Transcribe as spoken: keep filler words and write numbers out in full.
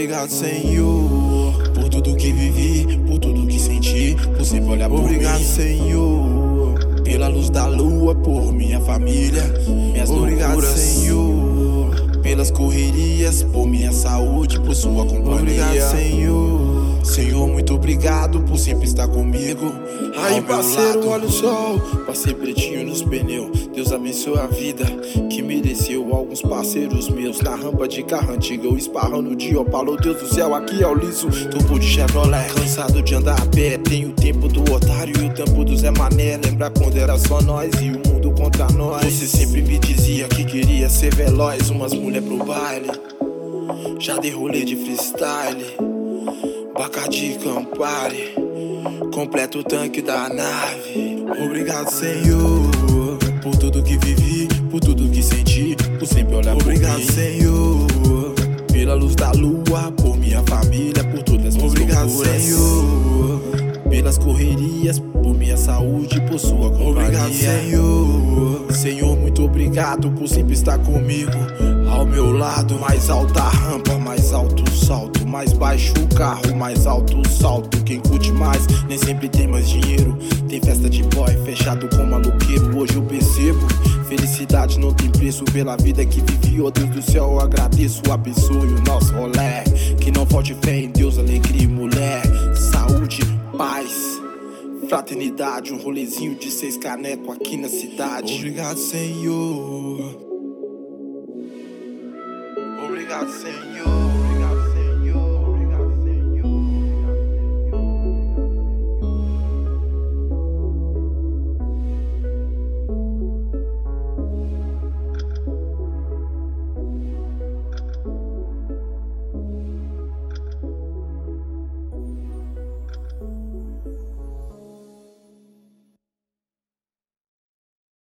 Obrigado, Senhor, por tudo que vivi, por tudo que senti, por sempre olhar por Obrigado, mim. Senhor, pela luz da lua, por minha família, minhas Obrigado, loucuras. Senhor, pelas correrias, por minha saúde, por sua companhia. Obrigado, Senhor. Senhor, muito obrigado por sempre estar comigo. Aí, parceiro, olha o sol, passei pretinho nos pneus. Deus abençoe a vida que mereceu alguns parceiros meus. Na rampa de carro antiga, eu esparrando de opala. Deus do céu, aqui é o liso, topo de Chevrolet. Cansado de andar a pé, tenho o tempo do otário e o tempo do Zé Mané. Lembra quando era só nós e o mundo contra nós. Você sempre me dizia que queria ser veloz, umas mulher pro baile. Já dei rolê de freestyle, Bacardi Campari, completa o tanque da nave. Obrigado, Senhor, por tudo que vivi, por tudo que senti, por sempre olhar por mim. Obrigado, Senhor, pela luz da lua, por minha família, por todas as minhas Obrigado, loucuras. Senhor, pelas correrias, por minha saúde, por sua companhia. Obrigado, Senhor. Senhor, muito obrigado por sempre estar comigo, ao meu lado. Mais alta a rampa, mais alto o salto, mais baixo o carro, mais alto o salto. Quem curte mais, nem sempre tem mais dinheiro. Tem festa de boy, fechado com maluqueiro. Hoje eu percebo, felicidade não tem preço. Pela vida que vivi, ó Deus do céu, eu agradeço. Abençoe o nosso rolê, que não falte fé em Deus, alegria e mulher. Saúde, paz, fraternidade, um rolezinho de seis caneco aqui na cidade. Obrigado, Senhor. Obrigado, Senhor.